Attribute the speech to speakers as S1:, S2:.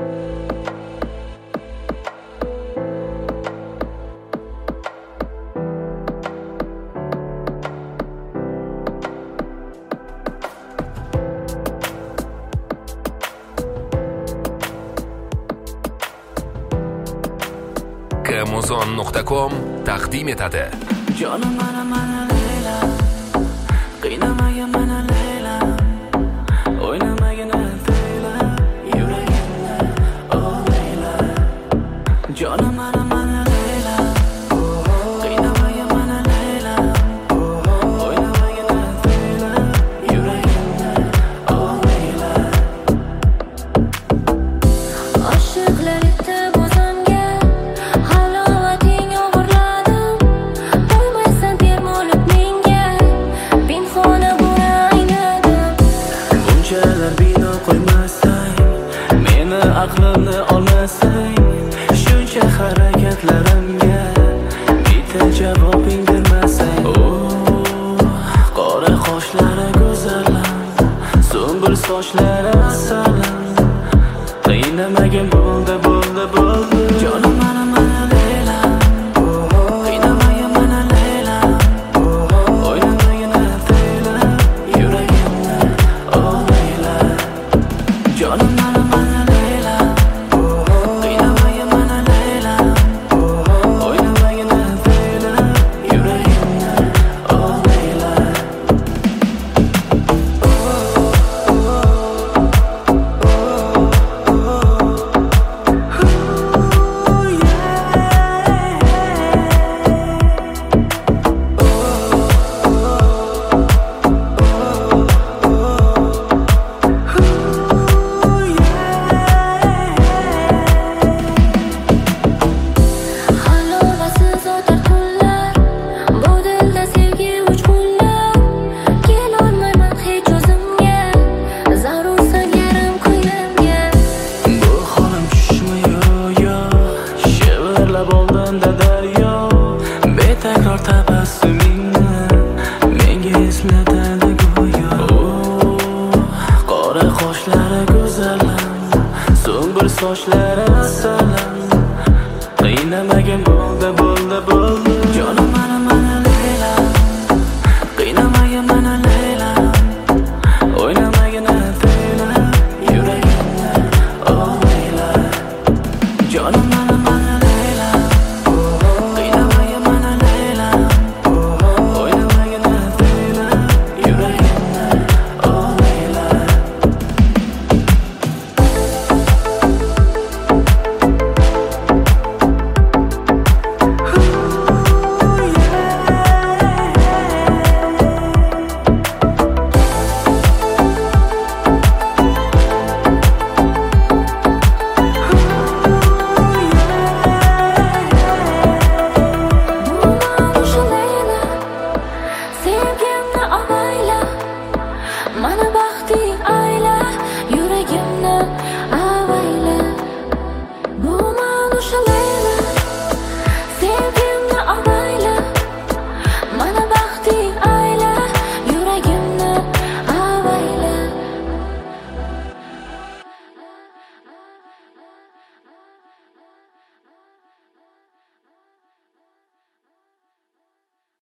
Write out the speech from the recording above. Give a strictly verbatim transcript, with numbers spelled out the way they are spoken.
S1: Amazon nuqta com taqdim etadi.
S2: Jonim mana mana Leyla, qiynamaga mana Leyla, o'ynamagin Leyla, yuragimda oh Leyla. Jonim mana mana Leyla, qiynamaga mana Leyla, o'ynamagin Leyla, yuragimda oh Leyla.
S3: Oshiqlar etib
S2: aqlimni olmasang, shuncha harakatlarimga bitta javobing bermasang. Oh, qora qoshlari go'zalam, so'ngir sochlari asalam, qiynamagin bo'ldi bo'ldi bo'ldi. Jonim mana mana Leyla, qiynamagin mana Leyla, o'ynamagin Leyla, yuragimda oh Leyla. Jonim mana mana takror tabassumingni menga eslatadi go'yo. Oh, qora qoshlari go'zalam, so'ngir sochlari asalam, qiynamagin bo'ldi bo'ldi bo'ldi.